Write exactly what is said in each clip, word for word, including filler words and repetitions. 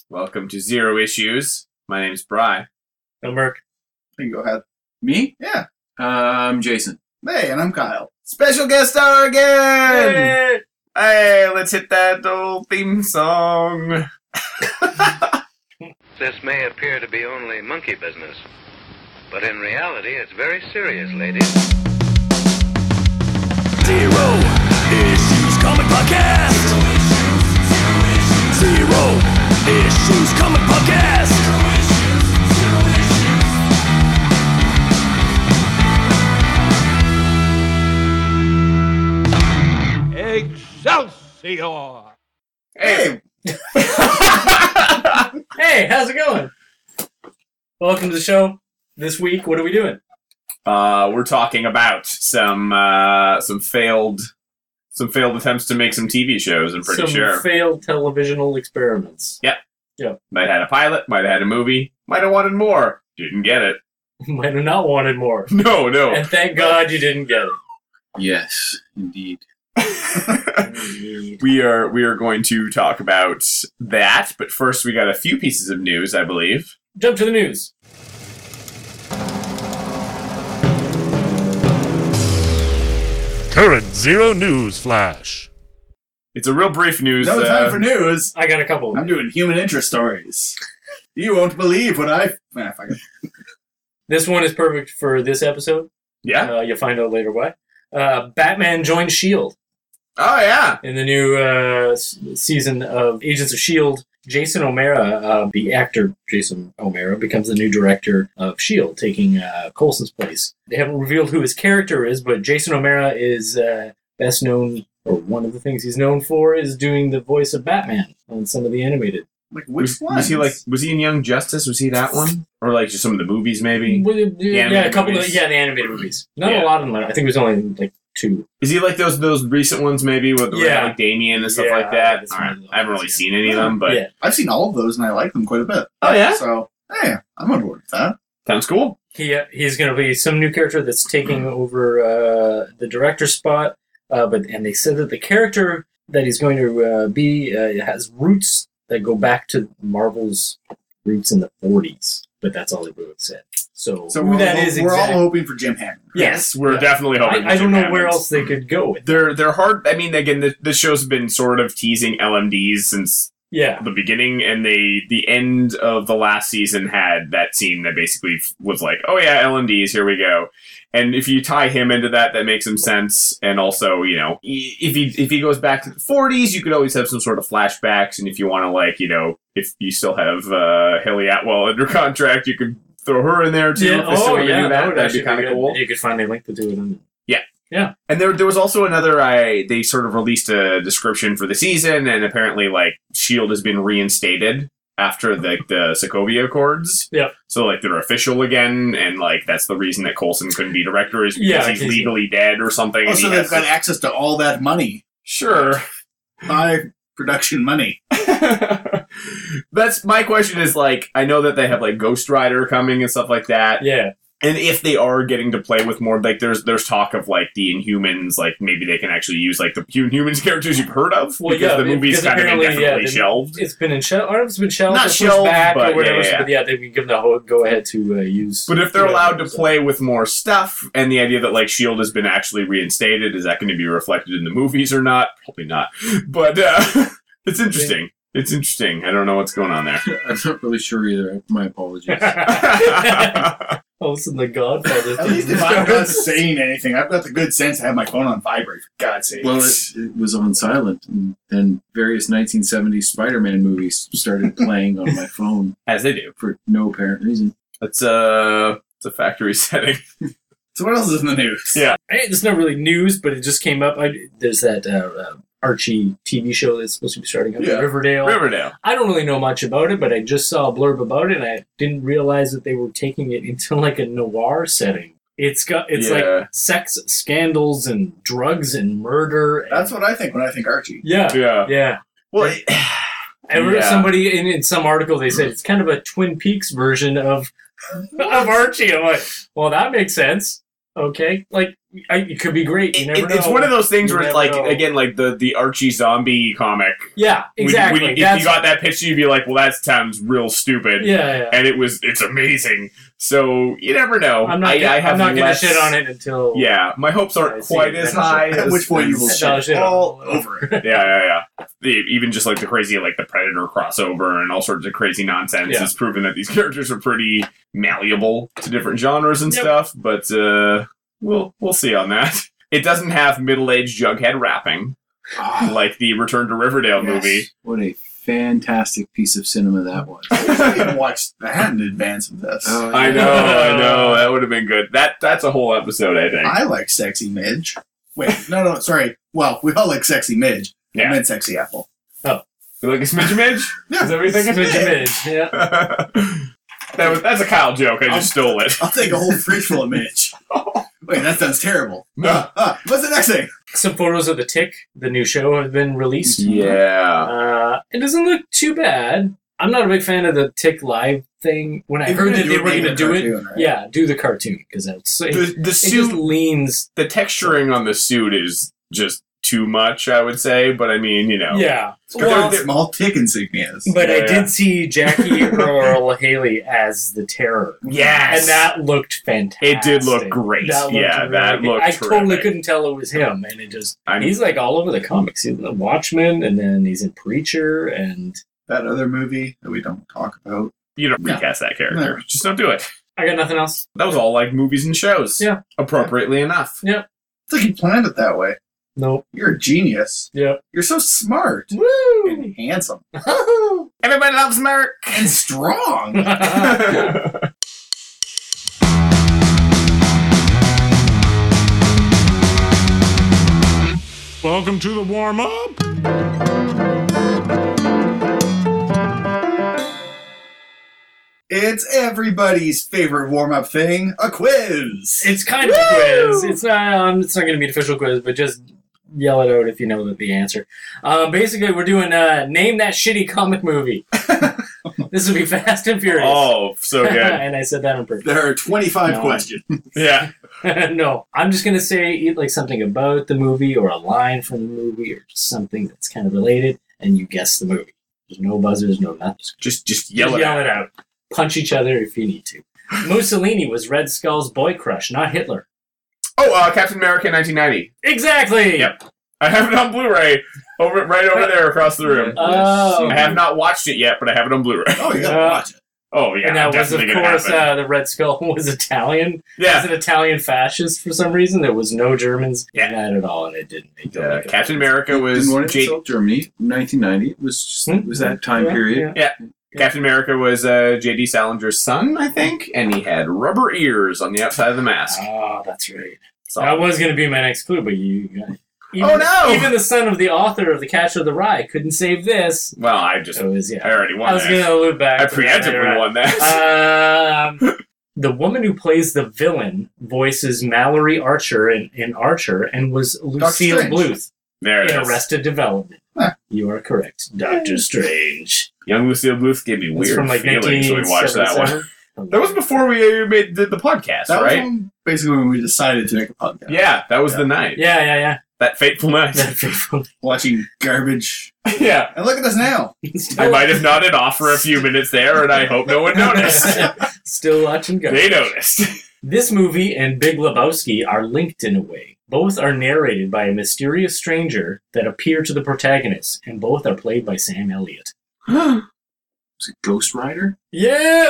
Welcome to Zero Issues. My name's Bri. I'm Merc. You can go ahead. Me? Yeah. Uh, I'm Jason. Hey, and I'm Kyle. Special guest star again! Hey, hey let's hit that old theme song. This may appear to be only monkey business, but in reality, it's very serious, ladies. Zero Issues Comic Podcast. Zero Issues Comic Podcast. Excelsior! Hey! Hey, how's it going? Welcome to the show. This week, what are we doing? Uh, we're talking about some uh, some failed some failed attempts to make some T V shows, I'm pretty Some sure. failed televisional experiments. Might have had a pilot, might have had a movie, might have wanted more. Didn't get it. Might have not wanted more. No, no. And thank God you didn't get it. Yes, indeed. we are we are going to talk about that, but first we got a few pieces of news, I believe. Jump to the news. Current Zero News Flash. It's a real brief news. No uh, time for news. I got a couple. I'm doing human interest stories. You won't believe what I... Nah, fuck it. This one is perfect for this episode. Yeah. Uh, you'll find out later why. Uh, Batman joined S H I E L D Oh yeah. in the new uh, s- season of Agents of S H I E L D. Jason O'Mara, uh, the actor Jason O'Mara, becomes the new director of S H I E L D, taking uh, Coulson's place. They haven't revealed who his character is, but Jason O'Mara is uh, best known, or one of the things he's known for, is doing the voice of Batman on some of the animated. Like, which Was, one? was he like? Was he in Young Justice? Was he that one, or like just some of the movies maybe? Well, yeah, animated a couple movies? of yeah, the animated movies. Not Yeah. a lot of them. I think it was only like two. Is he like those those recent ones maybe with the Yeah. like Damien and stuff Yeah, like I that? think it's All one right, of those I haven't really ones, seen any of them, but yeah, I've seen all of those, and I like them quite a bit. oh yeah, So, hey, I'm on board with that. sounds cool. he uh, he's going to be some new character that's taking over uh, the director spot. Uh, but and they said that the character that he's going to uh, be uh, has roots that go back to Marvel's roots in the forties. But that's all they really said. So, So who we're, that all, is we're all exactly? hoping for Jim Hammond. Yes, we're Yeah. definitely hoping. I, I for don't Jim know where Hammond. else they could go with. They're they're hard. I mean, again, the the show's been sort of teasing L M Ds since Yeah, the beginning, and they the end of the last season had that scene that basically was like, oh yeah, L M Ds, here we go. And if you tie him into that, that makes some sense. And also, you know, if he if he goes back to the forties, you could always have some sort of flashbacks. And if you want to, like, you know, if you still have uh, Haley Atwell under contract, you could throw her in there too. yeah. If they still Oh wanna yeah, do that would that'd be actually kind of good. cool. You could finally link the two of them. And there, there was also another. I they sort of released a description for the season, and apparently, like, S H I E L D has been reinstated after the the Sokovia Accords. Yep. So like they're official again, and like that's the reason that Coulson couldn't be director is because Yeah, he's 'cause he- legally dead or something. and Also, he they've has got to- access to all that money. sure. High production money. That's my question. Is like I know that they have like Ghost Rider coming and stuff like that. Yeah, And if they are getting to play with more, like there's there's talk of like the Inhumans, like maybe they can actually use like the Inhumans characters you've heard of, Well, because yeah, the movie's because kind of apparently, indefinitely yeah, the- shelved. it's been in shell. I don't know if it's been shelved, Not or pushed shelved, back, but or whatever. yeah, yeah. But yeah, they've been given the whole go ahead to uh, use. But if they're whatever, allowed to so. play with more stuff, and the idea that like S H I E L D has been actually reinstated, is that going to be reflected in the movies or not? Probably not. But uh, it's interesting. It's interesting. I don't know what's going on there. I'm not really sure either. My apologies. All of a sudden, the Godfather. At least if I'm not saying anything, I've got the good sense to have my phone on vibrate, for God's sake. Well, it, it was on silent, and then various nineteen seventies Spider-Man movies started playing on my phone As they do. for no apparent reason. It's a it's a factory setting. So what else is in the news? Yeah. Hey, it's not really news, but it just came up. I, there's that uh, uh, Archie T V show that's supposed to be starting up Yeah. in Riverdale. Riverdale. I don't really know much about it, but I just saw a blurb about it, and I didn't realize that they were taking it into like a noir setting. It's got it's Yeah. like sex scandals and drugs and murder. And, That's what I think when I think Archie. yeah, Yeah. yeah. Well, it, I read Yeah. somebody in, in some article they said it's kind of a Twin Peaks version of of Archie. I'm like, well, that makes sense. Okay, like I, it could be great. You It- never it- it's know. one of those things You where it's never like, know. again, like the, the Archie zombie comic. Yeah, When- exactly. when you- if That's, you got that pitch, you'd be like, well, that sounds real stupid. yeah, yeah. And it was, it's amazing. So you never know. I'm not. I, gonna, I have I'm not going to less- shit on it until. Yeah, my hopes I aren't see quite it. as high. At as- which point you will as- No, shit shit all on- over it. Yeah, yeah, yeah. The, even just like the crazy, like the Predator crossover and all sorts of crazy nonsense Yeah. has proven that these characters are pretty malleable to different genres and Yep. stuff. But uh, we'll we'll see on that. It doesn't have middle-aged Jughead rapping Oh, like the Return to Riverdale Yes. movie. what a fantastic piece of cinema that was. I didn't watch that in advance of this. Oh, I know, I know. That would have been good. That that's a whole episode, I think. I like Sexy Midge. Wait, no, no, sorry. Well, we all like Sexy Midge. I Yeah. meant Sexy Apple. You like a smidge midge? Yeah. Is that what you're thinking? Smidge Midge, yeah. that was, that's a Kyle joke. I just stole it. I'll take a whole fridge full of Midge. Wait, that sounds terrible. No. Uh, uh, what's the next thing? Some photos of the Tick, the new show, have been released. Yeah. Uh, it doesn't look too bad. I'm not a big fan of the Tick live thing. When I They were heard gonna that do they it were going to like a do it, cartoon, right? yeah, do the cartoon because that's it, The, the it just suit, leans. the texturing on the suit is just too much, I would say. But I mean, you know. Yeah, They're well, small tick insignias. but I Yeah. did see Jackie Earl Haley as the Terror. Yes. And that looked fantastic. It did look great. That looked Yeah, really that good. looked I totally terrific. couldn't tell it was him, and it just I'm- he's like all over the comics. He's in the Watchmen, and then he's in Preacher, and That other movie that we don't talk about. You don't Yeah. recast that character. No. Just don't do it. I got nothing else. That was all like movies and shows. Yeah. Appropriately enough. It's like you planned it that way. Nope. You're a genius. Yep. You're so smart Woo! and handsome Everybody loves Merc. and strong. Welcome to the warm up. It's everybody's favorite warm-up thing, a quiz. It's kind of a quiz. It's not. Um, it's not going to be an official quiz, but just yell it out if you know the answer. Um, basically, we're doing uh, name that shitty comic movie. This will be Fast and Furious. Oh, so good. And I said that on purpose. There are twenty-five No. questions. Yeah. No, I'm just gonna say like something about the movie or a line from the movie or just something that's kind of related, and you guess the movie. There's no buzzers, no nothing. Just just yell Just it yell out. it out. Punch each other if you need to. Mussolini was Red Skull's boy crush, not Hitler. Oh, uh, Captain America nineteen ninety. Exactly. Yep. I have it on Blu-ray over right over there across the room. Oh. I have not watched it yet, but I have it on Blu-ray. Oh, you gotta Uh, watch it. Oh yeah, And that was, of definitely gonna course, happen. uh, the Red Skull was Italian. yeah. As an Italian fascist for some reason. There was no Germans in Yeah. that at all, and it didn't make Uh, it. Captain America was Didn't want to J- insult Germany. nineteen ninety it was just, Hmm? was that time Yeah, period. yeah. Captain America was uh, J D Salinger's son, I think, and he had rubber ears on the outside of the mask. Oh, that's right. So, That was going to be my next clue, but you. Even, Oh, no! Even the son of the author of The Catcher of the Rye couldn't save this. well, I just So it was, I yeah. already won I was that. going to allude back. I to that later preemptively on. won that. Um, the woman who plays the villain voices Mallory Archer in, in Archer and was Lucille Strange. Bluth there it in is. Arrested Development. Huh. You are correct. Doctor Strange. Young Lucille Bluth gave me It's weird from like feelings when we watched that one. nineteen seventy-seven. That was before we uh, made the, the podcast, That right? was when, basically when we decided to make a podcast. Yeah, that was Yeah. the night. Yeah, yeah, yeah. That fateful night. Watching garbage. yeah. And look at us now. I might have nodded off for a few minutes there, and I hope no one noticed. Still watching go. They noticed. This movie and Big Lebowski are linked in a way. Both are narrated by a mysterious stranger that appear to the protagonist, and both are played by Sam Elliott. Was it Ghost Rider? Yeah!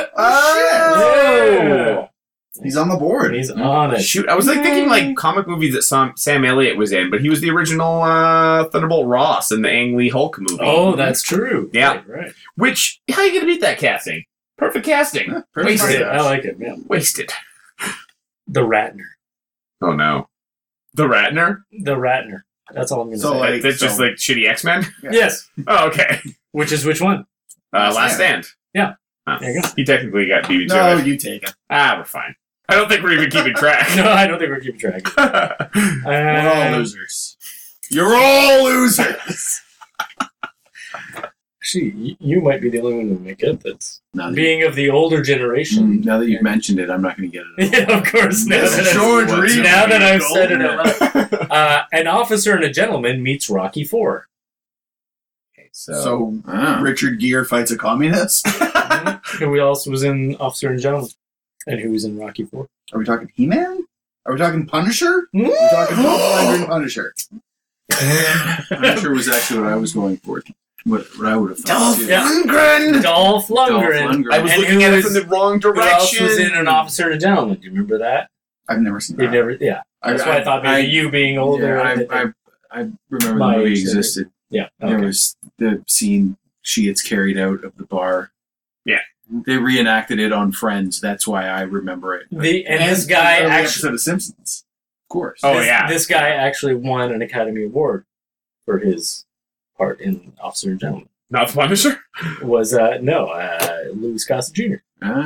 Oh! He's on the board. He's on it. Shoot, I was like thinking like comic movies that Sam, Sam Elliott was in, but he was the original uh, Thunderbolt Ross in the Ang Lee Hulk movie. Oh, that's true. Yeah. Right, right. Which, how are you going to beat that casting? Perfect casting. Yeah, perfect. Wasted. I like it, yeah. Wasted. The Ratner. Oh no. The Ratner? The Ratner. That's all I'm going to So, say. like- That's just so- like shitty X-Men? Yeah. Yes. Oh, okay. Which is which one? Uh, Last Last Stand. Yeah. Oh. There you go. He technically got beat to No, it. you take it. Ah, we're fine. I don't think we're even keeping track. No, I don't think we're keeping track. We're all Um, losers. You're all losers. Actually, y- you might be the only one who make it. That's Now that, being of the older you, generation. now that you've mentioned it, I'm not going to get it. Yeah, of course. Now This that, is I've, George What's Reed. it? now that I've said it Golden. out loud. Uh, an officer and a gentleman meets Rocky Four. So, So Ah. Richard Gere fights a communist. Who else was in Officer and Gentleman? And who was in Rocky Four? Are we talking He-Man? Are we talking Punisher? Hmm? Are we talking Dolph Lundgren Punisher? Punisher was actually what I was going for. What, what I would have thought. too. Yeah. Lundgren! Dolph Dolph Lundgren. Lundgren. I was And looking who at it was- from the wrong Who else direction. was in An Officer and a Gentleman? Do you remember that? I've never seen that. You've never, yeah. That's why I thought maybe I- you being older. Yeah, that- I, I, I remember My the movie age, existed. yeah. There Okay. was the scene she gets carried out of the bar. Yeah. They reenacted it on Friends. That's why I remember it. Of The and this guy Every actually, episode of Simpsons. course. Oh, this, yeah. this guy actually won an Academy Award for his part in Officer and Gentleman. Not the Punisher? Was uh no uh Louis Gossett Junior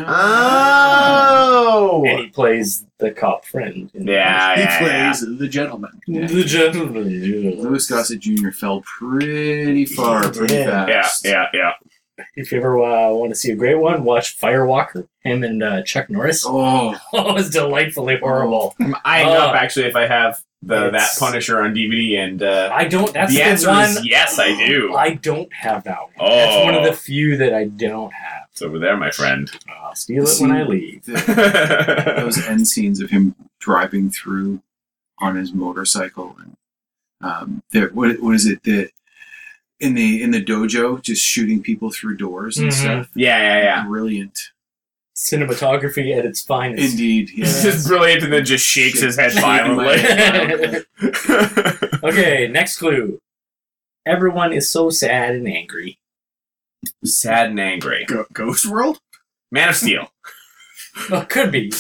Ah. Oh! and he plays the cop friend. In Yeah, He yeah, yeah. plays the gentleman. the gentleman. Louis Gossett Junior fell pretty far, pretty Yeah. Yeah, fast. yeah, yeah. If you ever uh, want to see a great one, watch Firewalker. Him and uh, Chuck Norris. Oh, Oh, it's delightfully horrible. I'm eyeing Oh. up, actually, if I have the that It's- Punisher on D V D, and uh, I don't. That's the the, answer one. is yes, I do. I don't have that one. That's one of Oh. the few that I don't have. It's over there, my friend. I'll steal it when I leave. the- those end scenes of him driving through on his motorcycle, and um, there, what what is it that in the in the dojo, just shooting people through doors and Mhm. stuff. Yeah, yeah, yeah. Brilliant, Cinematography at its finest. indeed. He's Yes. just brilliant and then just shakes his head Shaking my violently. head. Okay, next clue. Everyone is so sad and angry. Sad and angry. Go- Ghost World? Man of Steel. Well, could be.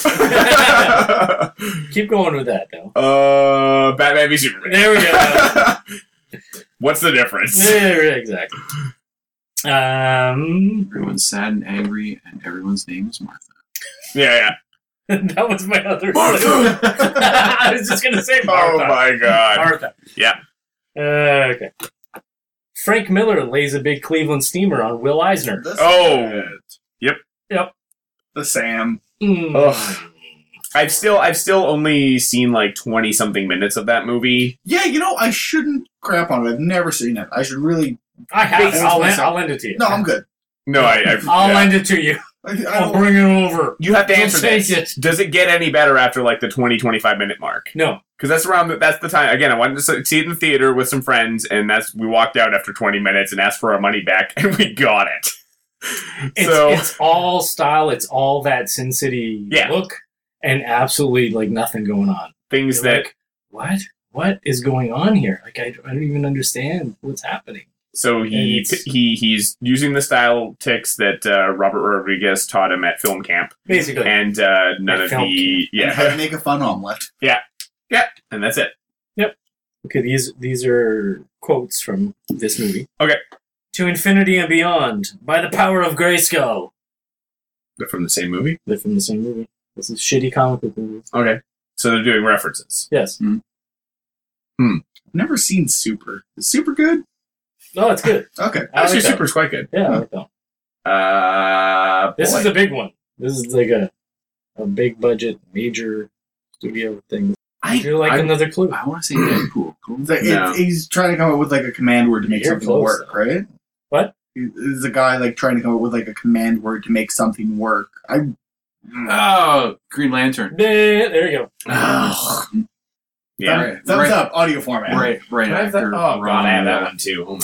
Keep going with that, though. uh, Batman v Superman. There we go. What's the difference? There, exactly. Um, Everyone's sad and angry, and everyone's name is Martha. Yeah, that was my other. Martha! I was just gonna say yeah. Martha. Oh my god. Martha. Yeah. Uh, okay. Frank Miller lays a big Cleveland steamer on Will Eisner. The Oh. Sam. Yep. Yep. The Sam. Mm. Ugh. I've still I've still only seen like twenty something minutes of that movie. Yeah, you know, I shouldn't crap on it. I've never seen it. I should really... I have. Big I'll, lend, myself. I'll lend it to you. No, I'm good. No, I I've, I'll yeah. lend it to you. I, I I'll don't... bring it over. You have to Don't answer take this. it. Does it get any better after like the twenty twenty-five minute mark? No. Because that's around the, that's the time. Again, I wanted to see it in the theater with some friends, and that's we walked out after twenty minutes and asked for our money back, and we got it. It's, so it's all style. It's all that Sin City Yeah. look, and absolutely like nothing going on. things You're that like, what? What is going on here? Like I, I don't even understand what's happening. so he It's- he he's using the style ticks that uh, Robert Rodriguez taught him at film camp, Basically, and uh, none At of film the And how to yeah make a fun omelet. and that's it. okay. These these are quotes from this movie. Okay. To infinity and beyond, by the power of Grayskull. They're from the same movie. They're from the same movie. This is shitty comic book movies. Okay, so they're doing references. Yes. I've never seen Super. Is Super good? No, it's good. Okay. I Actually, like that. Super's quite good. Yeah, I like that. Uh, This boy. is a big one. This is like a a big budget, major studio thing. I feel like I'm- another clue. I want to say Deadpool. It's like, it- No. he's trying to come up with like a command word to make You're something close, work, though. right? What? Is a guy like trying to come up with like a command word to make something work? I Oh, Green Lantern. There, there you go. Ugh. yeah. Thumb- Right, thumbs right. up, audio format. Right, right Can I have that? after. Oh god, I have that Ron, one too. Oh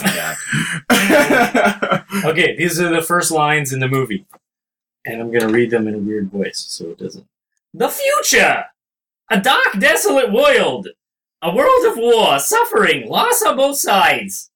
my god. Okay, these are the first lines in the movie. And I'm going to read them in a weird voice so it doesn't. The future! A dark, desolate world! A world of war, suffering, loss on both sides.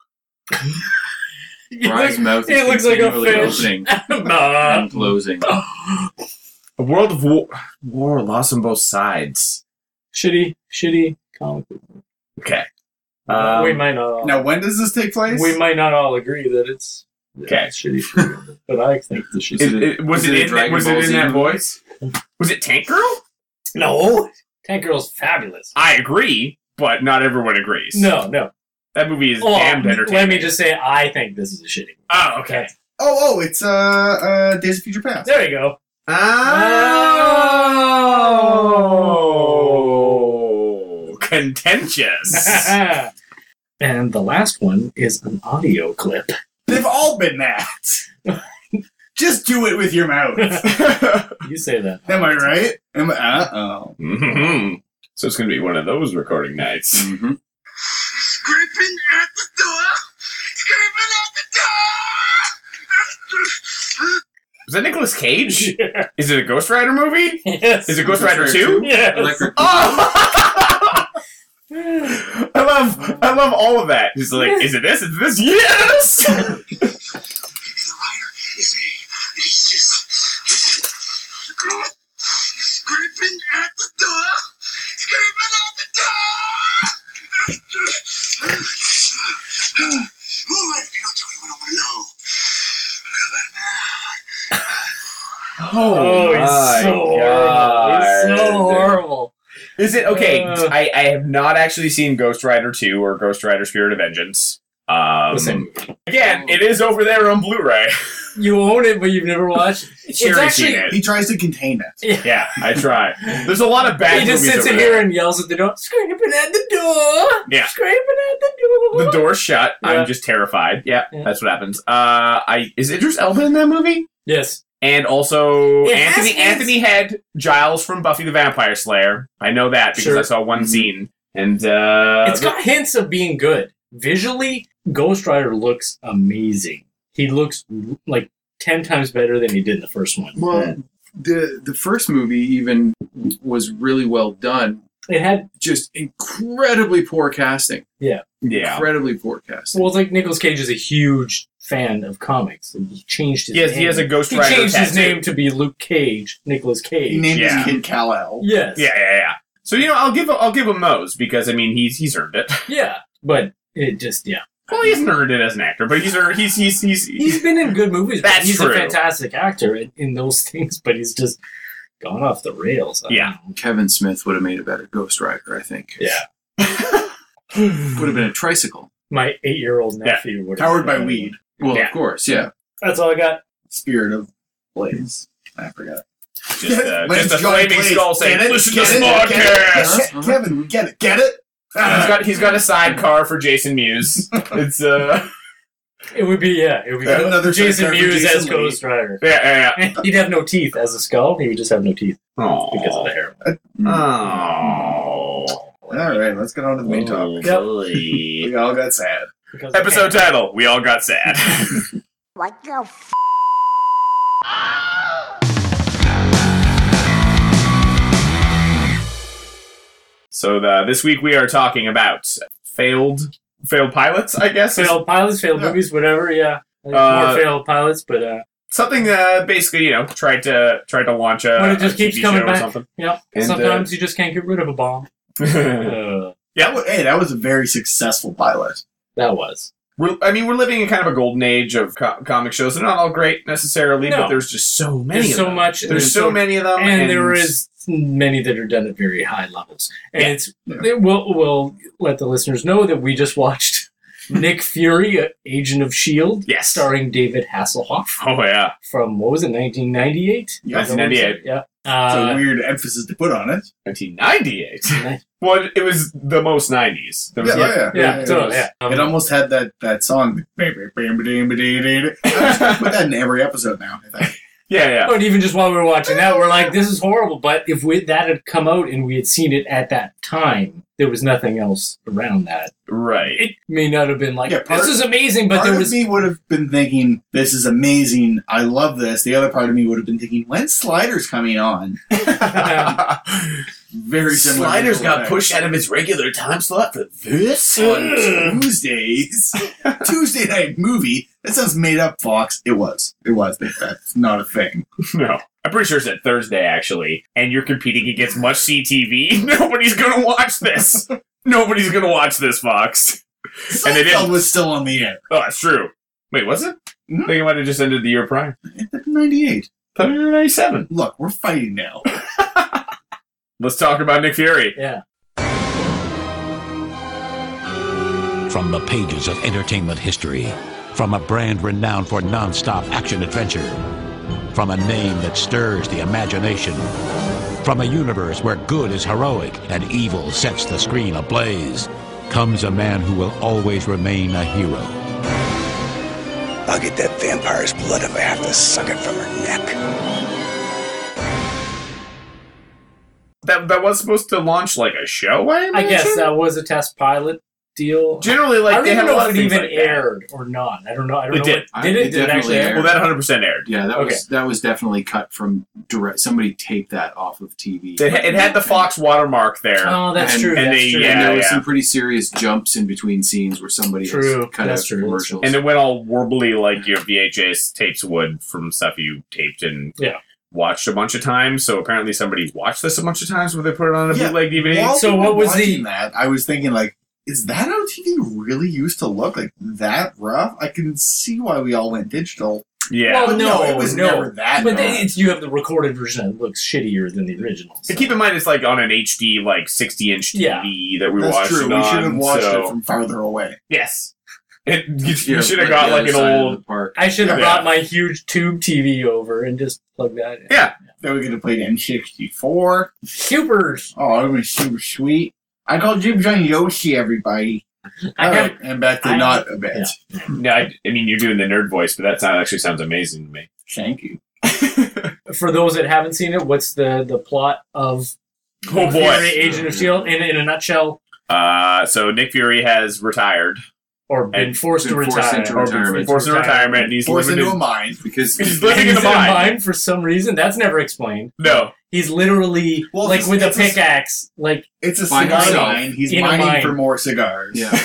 It Ron's looks- mouth it is looks like a continually fish. opening Nah. and closing. A world of war, war lost on both sides. Shitty, shitty comic book. Okay. Um, we might not all, Now, when does this take place? we might not all agree that it's, that Okay. it's shitty, shitty, but I think the shitty. It, it, was Is it, it a in, that, Dragon was it Ball in Z that movie? voice? Was it Tank Girl? No, Tank Girl's fabulous. I agree, but not everyone agrees. No, no. That movie is Oh, damned entertaining. let me just say, I think this is a shitty movie. Oh, okay. Oh, oh, it's uh, uh, Days of Future Past. There you go. Oh, contentious. And the last one is an audio clip. They've all been that. Just do it with your mouth. You say that. Am I right? Am I? Uh oh. Mm-hmm. So it's going to be one of those recording nights. Mm-hmm. Scraping at the door! Scraping at the door! Is that Nicolas Cage? Yeah. Is it a Ghost Rider movie? Yes. Is it Ghost Rider two? Yes. Electric. Oh! I love, I love all of that. He's like, is it this? Is it this? Yes! And the writer is me. He's just scraping at the door! Scraping at the door! Oh, if you don't tell me what I want to know. Oh, he's so horrible. He's so horrible. Is it okay? Uh. I, I have not actually seen Ghost Rider two or Ghost Rider Spirit of Vengeance. Um, The same movie. Again, it is over there on Blu-ray. You own it, but you've never watched it. Sure, It's I've actually. seen it. He tries to contain it. Yeah, I try. There's a lot of bad He just movies sits over in there. here and yells at the door. Scraping at the door. Yeah. Scraping at the door. The door's shut. Yeah. I'm just terrified. Yeah, Yeah. that's what happens. Uh, I is Idris Elba in that movie? Yes. And also It has Anthony his- Anthony Head, Giles from Buffy the Vampire Slayer. I know that because Sure. I saw one Mhm. scene. And uh, It's got hints of being good. Visually, Ghost Rider looks amazing. He looks like ten times better than he did in the first one. Well, the the first movie even was really well done. It had, Just incredibly poor casting. yeah, Incredibly poor casting. well, it's like Nicolas Cage is a huge fan of comics. And he changed his yes, name. he has a Ghost He Rider changed his tattoo. name to be Luke Cage, Nicolas He Cage. named Yeah. his kid Kal-El. Yes. Yeah, yeah, yeah. So you know, I'll give I'll give him those because I mean he's he's earned it. Yeah. But it just, yeah. Well, he hasn't earned it as an actor, but he's earned, he's he's he's, He's been in good movies. but That's he's true. a fantastic actor in, in those things, but he's just gone off the rails. I Yeah. don't know. Kevin Smith would have made a better Ghost Rider, I think. Yeah. Would have been a tricycle. My eight-year-old nephew would have Powered by been- weed. Well, Yeah. of course, yeah. That's all I got. Spirit of Blaze. I forgot. just, uh, When just a it's Johnny flaming Blaze. skull saying, Get it? "Listen Get to it? this Get it? podcast." Ke- Kevin, we get it. Get it? He's got he's got a sidecar for Jason Mewes. It's uh It would be, yeah. It would be Yeah, another Jason sidecar for Mewes Jason as Lee. Ghost Rider. yeah yeah. He'd have no teeth as a skull. He would just have no teeth yeah. because of the heroin. Oh. All right, let's get on to the main topic. Yep. We Boy. all got sad. Because Episode title: We all got sad. What the f? So the, this week we are talking about failed failed pilots, I guess. failed pilots, failed Yeah. movies, whatever. Yeah, Uh, more failed pilots, but uh, Something uh, basically, you know, tried to tried to launch a, But it just a keeps T V coming show back. or something. yeah. And, Sometimes you just can't get rid of a bomb. Uh, That was, hey, that was a very successful pilot. that was. We're, I mean, we're living in kind of a golden age of co- comic shows. They're not all great necessarily, No. but there's just so many. There's of so them. much. There's so many of them, and, there is many that are done at very high levels. And Yeah. it's we'll, we'll let the listeners know that we just watched Nick Fury, uh, Agent of S H I E L D, Yes. starring David Hasselhoff Oh yeah, from, what was it, nineteen ninety-eight? Yeah, nineteen ninety-eight. Yeah. It's a Uh, weird emphasis to put on it. nineteen ninety-eight. Well, it was the most nineties. There was, Yeah, oh, yeah. yeah, totally, yeah. It almost had that, that song. I'm just gonna put that in every episode now, I think. yeah, yeah. But even just while we were watching that, we're like, this is horrible. But if we, that had come out and we had seen it at that time, there was nothing else around that. Right. It may not have been like, Yeah, part- this is amazing, but Part there of was... me would have been thinking, this is amazing, I love this. The other part of me would have been thinking, when's Sliders coming on? Very similar. Sliders visual got effects. pushed out of its regular time slot for this. on Tuesdays. Tuesday night movie. That sounds made up, Fox. It was. It was. That's not a thing. No. I'm pretty sure it's at Thursday, actually. And you're competing against Much C T V. Nobody's gonna watch this. Nobody's gonna watch this, Fox. And they Seinfeld didn't. was still on the air. Oh, that's true. Wait, was it? Mhm. I think it might have just ended the year prior. ninety-eight. ninety-seven. Look, we're fighting now. Let's talk about Nick Fury. Yeah. From the pages of entertainment history. From a brand renowned for non-stop action-adventure. From a name that stirs the imagination. From a universe where good is heroic and evil sets the screen ablaze, comes a man who will always remain a hero. I'll get that vampire's blood if I have to suck it from her neck. That that was supposed to launch like a show, I imagine? I guess that was a test pilot deal. Generally, like, I don't they even have a know lot if of it things even like that. aired or not. I don't know. I don't It know. did. What, did it? It Did it definitely actually aired. air? Well, that one hundred percent aired. Yeah, that Okay. was that was definitely cut from direct. Somebody taped that off of T V. It, it had the Fox watermark there. Oh, that's And- true. and that's they- true. yeah, and there was yeah. some pretty serious jumps in between scenes where somebody True, has cut that's out true, that's commercials. And it went all warbly like your V H S tapes would from stuff you taped and Yeah. watched a bunch of times. So apparently somebody watched this a bunch of times when they put it on a Yeah. bootleg D V D. While So we were what was the- watching that? I was thinking, like, is that how T V really used to look? Like, that rough? I can see why we all went digital. Yeah. Well, But no, no, it was no. never that But bad. then it's, you have the recorded version that looks shittier than the original. And so- keep in mind, it's like on an H D, like sixty inch T V Yeah. that we That's watched true. it We should have on, watched so- it from farther away. Yes. It, you Yeah, should have like got the like other an side of old. the park. I should have Yeah. brought my huge tube T V over and just plugged that in. Yeah. Then we could have played N sixty-four. Super. Oh, that would be super sweet. I called Jibs on Yoshi, everybody. I All have- right, and back to I- not a bit. Yeah, I, I mean, you're doing the nerd voice, but that sound actually sounds amazing to me. Thank you. For those that haven't seen it, what's the, the plot of Oh, boy. Fury, Agent of S H I E L D in, in a nutshell? Uh, so Nick Fury has retired. Or been And forced to been forced retire. into or been retirement. Forced into retirement, and he's Forced living into in- a mine. because He's living in He's a mine. mine for some reason. That's never explained. No. He's literally, Well, like, it's- with a it's a- pickaxe, like, It's a By cigar himself. mine. He's In a mining mine. for more cigars. yeah,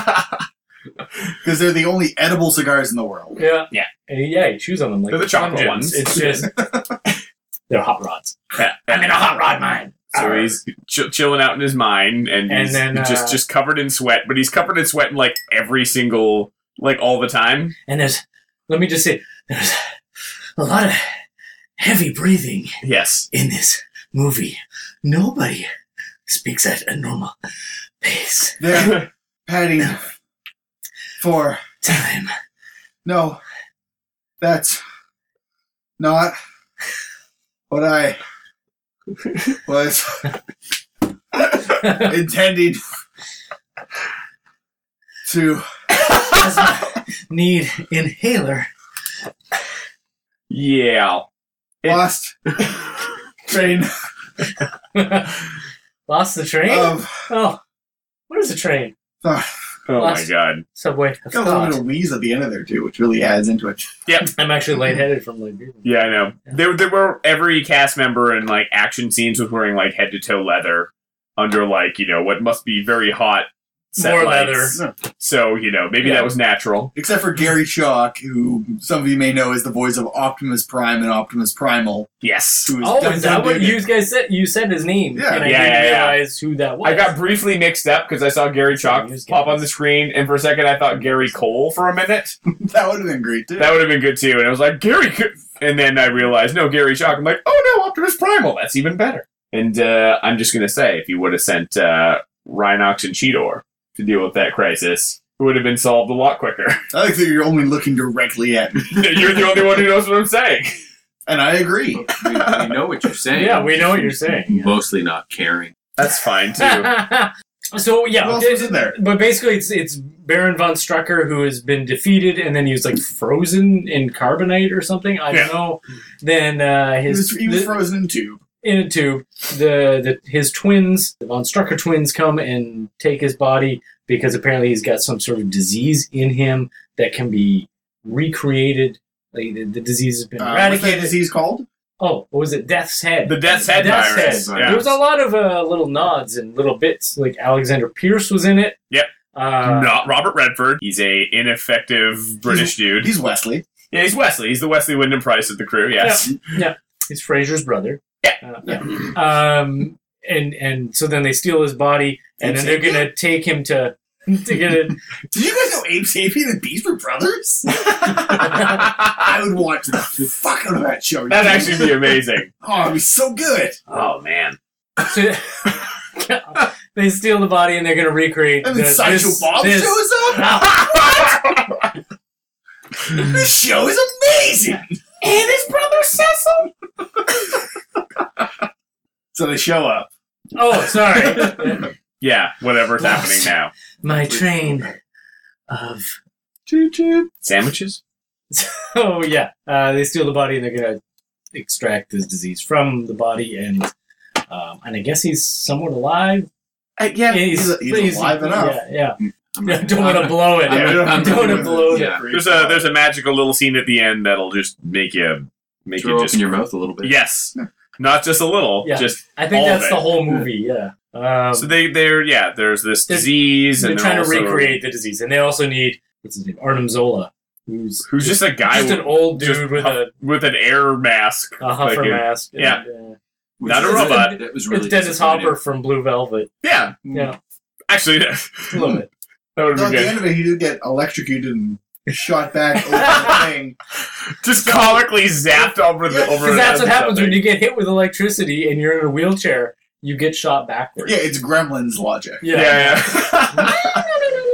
Because they're the only edible cigars in the world. yeah. Yeah. And he, yeah, he chews on them like They're the chocolate Fun ones. Gems. It's just, they're hot rods. Yeah. I'm in a hot rod mine. So he's ch- chilling out in his mine, and, And he's then, uh, just just covered in sweat. But he's covered in sweat in like every single, like all the time. And there's, let me just say, there's a lot of heavy breathing Yes. in this movie. Nobody speaks at a normal pace. They're padding for Time. no. That's not what I was intending to. Need inhaler. Yeah. It- Lost train Lost the train? of oh. What is a train? thought. Oh Lost- my god. Subway of Got a little bit thought. of wheeze at the end of there too, which really adds into it. I'm actually lightheaded from like breathing. Yeah, I know. There, there were every cast member in like action scenes was wearing like head to toe leather under like you know what must be very hot set More lights. leather. So you know maybe Yeah. that was natural. Except for Gary Chalk, who some of you may know is the voice of Optimus Prime and Optimus Primal. Yes. Who Oh, done- is that done what did you it. guys said? You said his name, Yeah. and I Yeah, didn't yeah, yeah. realize who that was. I got briefly mixed up because I saw Gary Chalk Use pop guys. on the screen, and for a second I thought Gary Cole for a minute. That would have been great too. That would have been good too. And I was like, Gary, Co-" and then I realized, no, Gary Chalk. I'm like, oh no, Optimus Primal. That's even better. And uh, I'm just going to say, if you would have sent uh, Rhinox and Cheetor to deal with that crisis, it would have been solved a lot quicker. I like that you're only looking directly at me. You're the only one who knows what I'm saying. And I agree. we, we know what you're saying. Yeah, we know what you're saying. Mostly not caring. That's fine too. So yeah, Who else okay, was in there? but basically it's it's Baron von Strucker who has been defeated, and then he was like frozen in carbonite or something. I Yeah. don't know. Then uh, He his was, he was the- frozen in two. in a tube. The, the his twins, the von Strucker twins, come and take his body because apparently he's got some sort of disease in him that can be recreated. Like the, the disease has been Uh, what's that eradicated. disease called? Oh, what was it? Death's Head. The Death's Head Death's virus. Head. Yeah. There was a lot of uh, little nods and little bits. Like Alexander Pierce was in it. Yep. Uh, Not Robert Redford. He's a ineffective British dude. He's Wesley. Yeah, he's Wesley. He's the Wesley Wyndham Price of the crew. Yes. Yeah, he's Fraser's brother. Yeah. Uh, yeah. Um, and and so then they steal his body, and then they're gonna take him to to get it. Did you guys know Abe Sapien and Beast were brothers? I would watch the fuck out of that show. That'd actually be amazing. Oh, it'd be so good. Oh man. So, They steal the body and they're going to recreate. And then the, Sideshow this, Bob this, shows up? This show is amazing! And his brother Cecil. So they show up. Oh, sorry. Yeah, whatever's Lost. happening now. My train of. Sandwiches? Oh, yeah. Uh, they steal the body and they're going to extract this disease from the body. And um, and I guess he's somewhat alive. Uh, yeah, He's, he's alive enough. Yeah, yeah. I'm Yeah, not- don't want to blow it. Yeah, don't I'm- want to I'm- blow yeah. it. There's a there's a magical little scene at the end that'll just make you make Throw you just open your mouth a little bit. Yes, not just a little, Yeah. just I think all that's of the it. whole movie. Yeah. Um, So they they're yeah. There's this They're- disease, they're and trying also, to recreate the disease, and they also need what's his name, Arnim Zola, who's who's just a guy just with, an old dude just with huff- a, with an air mask, a huffer like a- mask. yeah. and, uh, Which Not a is- robot. That was really it's Dennis disappointing. Hopper from Blue Velvet. Yeah, Yeah, actually, a little bit. that would No, be at the good. end of it, he did get electrocuted and shot back over the thing. Just comically zapped over the Yeah, over. Because that's what happens something. when you get hit with electricity and you're in a wheelchair. You get shot backwards. Yeah, it's Gremlins logic. Yeah, yeah.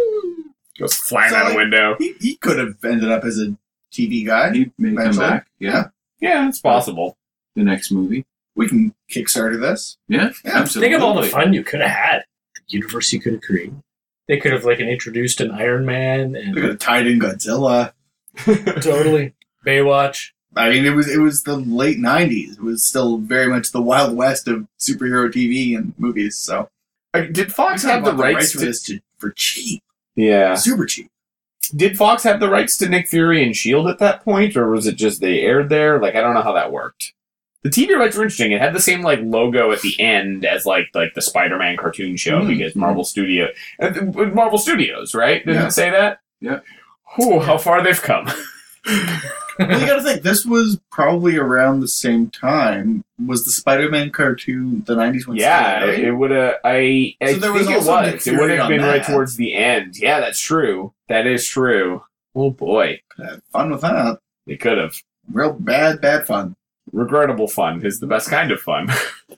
Goes flying So, out a like, window. He, he could have ended up as a T V guy. He may come Eventually. back. Yeah. Yeah, it's possible. The next movie. We can Kickstarter this. Yeah. Yeah. Absolutely. Think of all the fun you could have had. The universe you could have created. They could have like introduced an Iron Man They and could have tied in Godzilla. totally Baywatch. I mean, it was it was the late nineties. It was still very much the Wild West of superhero T V and movies. So Uh, Did Fox we have the bought rights for to? this to, for cheap, Yeah. super cheap. Did Fox have the rights to Nick Fury and Shield at that point, or was it just they aired there? Like, I don't know how that worked. The T V rights were interesting. It had the same like logo at the end as like like the Spider-Man cartoon show Mm. because Marvel Studio, uh, Marvel Studios, right? Didn't Yeah. it say that? Yeah. Whew, how far they've come. Well, you got to think this was probably around the same time. Was the Spider-Man cartoon the nineties one? yeah, still, right? it would have. I I So there think was it also Nick was. It would Fury have on been right that. towards the end. Yeah, that's true. That is true. Oh boy, Had fun with that. they could have. Real bad, bad fun. Regrettable fun is the best kind of fun.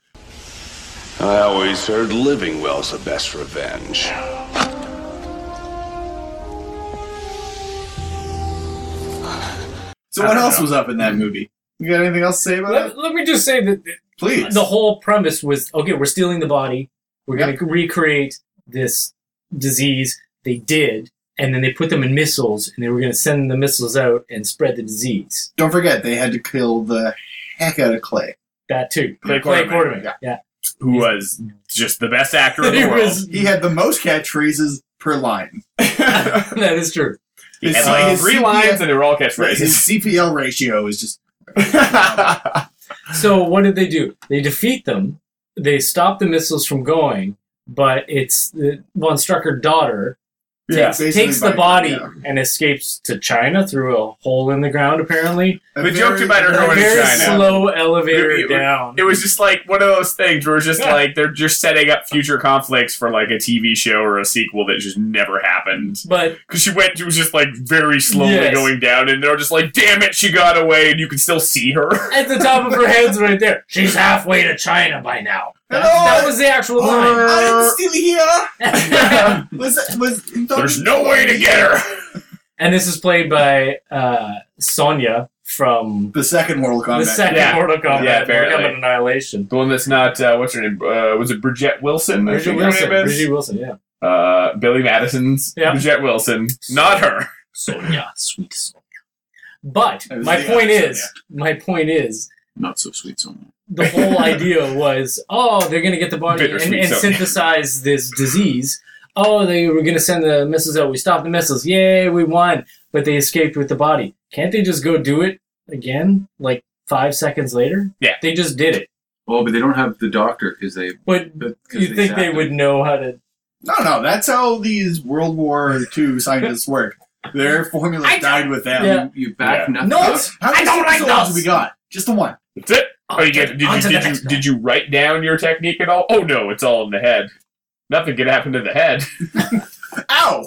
I always heard living well's the best revenge. So I what don't else know. was up in that movie? You got anything else to say about Let, it? let me just say that Please. the whole premise was okay, we're stealing the body. We're going to recreate this disease. They did. And then they put them in missiles and they were going to send the missiles out and spread the disease. Don't forget, they had to kill the heck out of Clay. That too. Clay Clay Quarterman, Quarterman. yeah. Yeah. Who was just the best actor in He the world. was- He had the most catchphrases per line. That is true. He His- had like his three C P L lines and they were all His catchphrases. C P L ratio is just... So what did they do? They defeat them. They stop the missiles from going, but it's the Von Strucker daughter Yeah. takes, Basically takes the by- body yeah. and escapes to China through a hole in the ground, apparently. a The joke very- about her A going to very China. slow elevator It- it- down. It was just like one of those things where it's just Yeah. like they're just setting up future conflicts for like a T V show or a sequel that just never happened. But Because she went, she was just like very slowly Yes. going down, and they're just like, "Damn it, she got away!" And you can still see her. at the top of her head's right there. She's halfway to China by now. That, Hello? that was the actual line. I'm still here! Was, was, There's no way to get her. And this is played by uh, Sonya from The second Mortal Kombat. the second Yeah. Mortal Kombat, Yeah, Mortal apparently. Kombat Annihilation. The one that's not uh, what's her name? Uh, was it Bridget Wilson? I Bridget think her Wilson. name is? Bridget Wilson, yeah. Uh, Billy Madison's Yeah. Bridget Wilson, not her. Sonya, sweet Sonya. But That was my the point other is, my point is, Not so sweet someone. the whole idea was, oh, they're going to get the body and, Bittersweet and Sonya. synthesize this disease. Oh, they were going to send the missiles out. We stopped the missiles. Yay, we won. But they escaped with the body. Can't they just go do it again, like five seconds later? Yeah. They just did it. Oh, but they don't have the doctor because they. But But- 'cause you they think zapped they him. would know how to... No, no, that's how these World War Two scientists work. Their formulas I- died with them. Yeah. You back Yeah. nothing. Nuts! How many I don't like soldiers nuts! have we got? Just the one. That's it. Oh, you get, did you On to the did you next did you write down your technique at all? Oh no, it's all in the head. Nothing can happen to the head. Ow!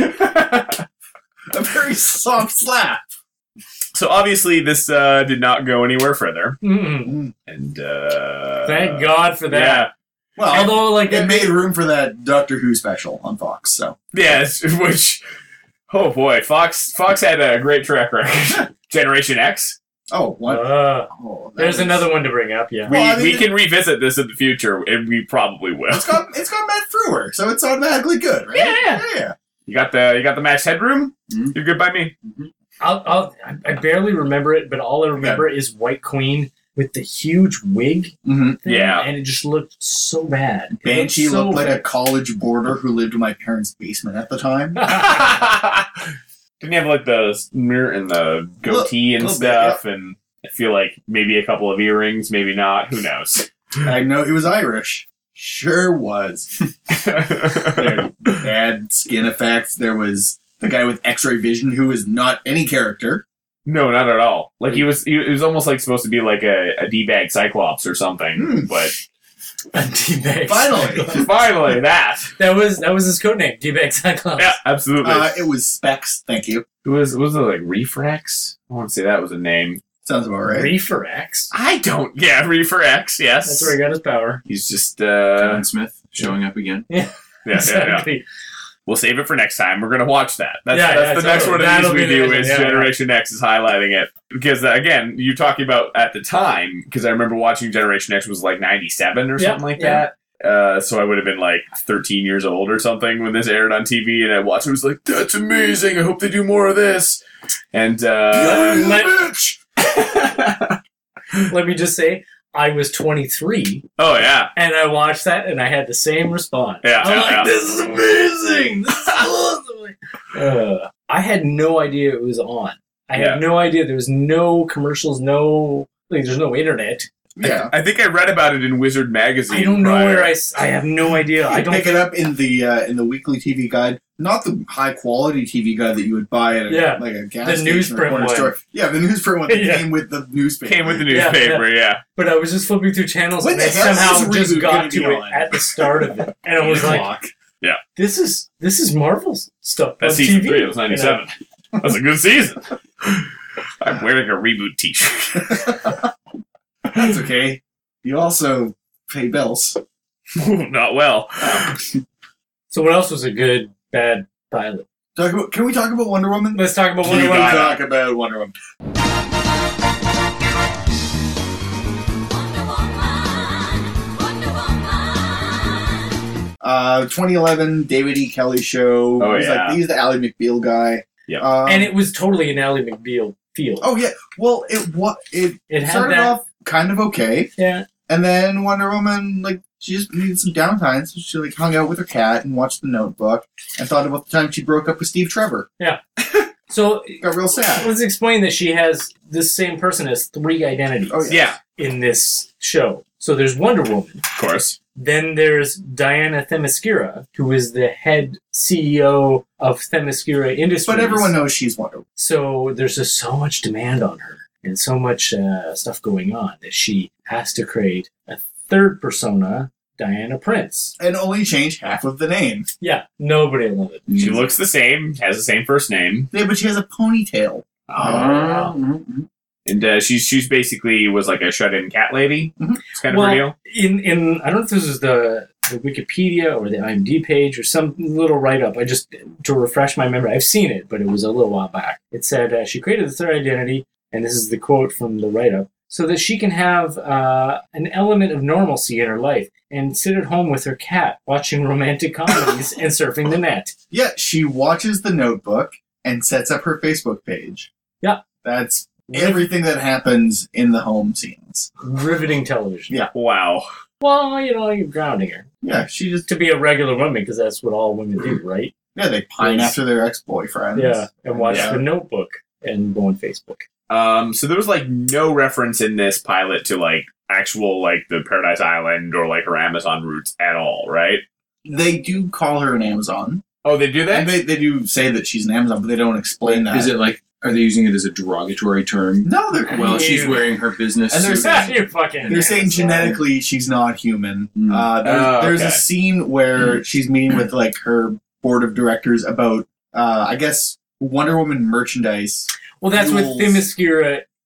A very soft slap. So obviously this uh, did not go anywhere further, Mm-mm. and uh, Thank God for that. Yeah, Well, Although, like, it it made room for that Doctor Who special on Fox. So Yes, which oh boy, Fox Fox had a great track record. Generation X. oh, what? Uh, Oh, that there's was- another one to bring up. Yeah. We Well, I mean, we it- can revisit this in the future, and we probably will. It's got it's got Matt Frewer, so it's automatically good, right? Yeah. yeah. yeah. You got the you got the Max Headroom. Mhm. You're good by me. I'll, I'll, I barely remember it, but all I remember is White Queen with the huge wig. Mm-hmm. thing, Yeah. and it just looked so bad. It Banshee so looked like a bad. college boarder who lived in my parents' basement at the time. Didn't he have like the mirror and the goatee and Little bit, stuff, and I feel like maybe a couple of earrings, maybe not. Who knows? I know he was Irish. Sure was. There, bad skin effects. There was the guy with X-ray vision who is not any character. No, not at all. Like he was, he was almost like supposed to be like a, a d-bag Cyclops or something. Hmm. But A D-bag. Finally. finally, that. That was that was his codename, D-bag Cyclops. Yeah, absolutely. Uh, it was Specs. Thank you. it was was it like Reefer X? I want to say that was a name. Sounds about right. Reefer X. I don't. Yeah, Reefer X. Yes, That's where he got his power. he's just. uh Kevin Smith showing up again. Yeah, yeah, yeah. Exactly. We'll save it for next time. We're gonna watch that. That's, Yeah, that's yeah, the next totally. one of That'll these we be the do next is one, yeah, Generation X is highlighting it because uh, again, you're talking about at the time because I remember watching Generation X was like ninety-seven or Yeah, something like yeah. that. Uh, so I would have been like thirteen years old or something when this aired on T V, and I watched it. I was like, "That's amazing! I hope they do more of this." And uh, Let, Bitch! let me just say, I was twenty-three, oh yeah, and I watched that, and I had the same response. Yeah, I'm yeah, like, yeah. this is amazing! This is awesome! Uh, I had no idea it was on. I had Yeah. no idea there was no commercials, no... Like, there's no internet. Yeah. I think I read about it in Wizard magazine. I don't know prior. where I... s- I have no idea. I I don't pick it up in the uh, in the weekly T V guide, not the high quality T V guide that you would buy at a, Yeah. like a gas The station or newsprint corner one. store. Yeah, the newsprint one that Yeah. came with the newspaper. Came with the Yeah, newspaper, yeah. But I was just flipping through channels, When and the I hell is somehow this just reboot got gonna to be it on? at the start of it. And I was like, Fuck. this is this is Marvel stuff That's on season T V. three. It was ninety-seven. That's a good season. I'm wearing a reboot T-shirt. That's okay. You also pay bills. Not well. So what else was a good, bad pilot? Talk about, can we talk about Wonder Woman? Let's talk about Can Wonder we Woman. talk about Wonder Woman? Uh, twenty eleven David E. Kelly show. Oh, he's yeah. like he's the Ally McBeal guy. Yeah. Um, And it was totally an Ally McBeal feel. oh yeah. Well, it what it, It had started that- off kind of okay, Yeah. and then Wonder Woman like she just needed some downtime, so she like hung out with her cat and watched The Notebook and thought about the time she broke up with Steve Trevor. So Got real sad. let's explain that she has this same person has three identities Oh, Yeah, in this show. So there's Wonder Woman. of course. Then there's Diana Themyscira, who is the head C E O of Themyscira Industries. But everyone knows she's Wonder Woman. So there's just so much demand on her and so much uh, stuff going on that she has to create a third persona, Diana Prince. And only change half of the name. Yeah, nobody will love it. She looks the same, has the same first name, Yeah, but she has a ponytail. Oh, mhm. and uh, she's she's basically was like a shut-in cat lady. Mhm. It's kind of her deal. in in I don't know if this is the the Wikipedia or the I M D B page or some little write-up. I just, to refresh my memory, I've seen it, but it was a little while back. It said uh, she created the third identity, and this is the quote from the write-up, so that she can have uh, an element of normalcy in her life and sit at home with her cat, watching romantic comedies and surfing the net. Yeah, she watches The Notebook and sets up her Facebook page. Yeah. That's everything that happens in the home scenes. Riveting television. Yeah. Wow. Well, you know, you're grounding her. Yeah, she just To be a regular woman, because that's what all women do, right? yeah, they pine Yes. after their ex-boyfriends. Yeah, and watch Yeah. The Notebook and go on Facebook. Um, so there was like no reference in this pilot to like actual like the Paradise Island or like her Amazon roots at all, right? They do call her an Amazon. Oh, they do And that? they, they do say that she's an Amazon, but they don't explain that. Is it like, are they using it as a derogatory term? No, they're Well, she's Ew. wearing her business And they're suit. saying- You're fucking. They're saying Amazon. genetically she's not human. Mm. Uh, there's Oh, there's okay. a scene where she's meeting with like her board of directors about, uh, I guess, Wonder Woman merchandise. Well, that's what rules. Themyscira